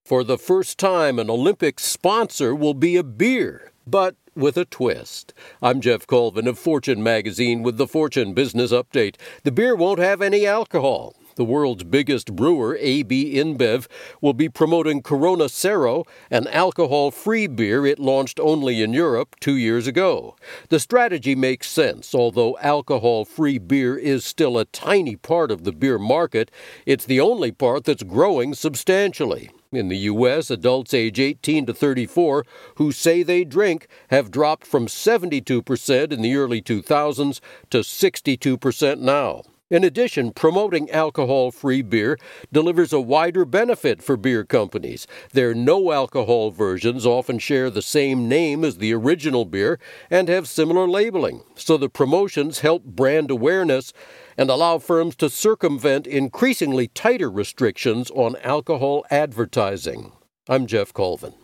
For the first time, an Olympic sponsor will be a beer, but with a twist. I'm Jeff Colvin of Fortune Magazine with the Fortune Business Update. The beer won't have any alcohol. The world's biggest brewer, AB InBev, will be promoting Corona Cero, an alcohol-free beer it launched only in Europe 2 years ago. The strategy makes sense. Although alcohol-free beer is still a tiny part of the beer market, it's the only part that's growing substantially. In the U.S., adults age 18 to 34 who say they drink have dropped from 72% in the early 2000s to 62% now. In addition, promoting alcohol-free beer delivers a wider benefit for beer companies. Their no-alcohol versions often share the same name as the original beer and have similar labeling, so the promotions help brand awareness and allow firms to circumvent increasingly tighter restrictions on alcohol advertising. I'm Jeff Colvin.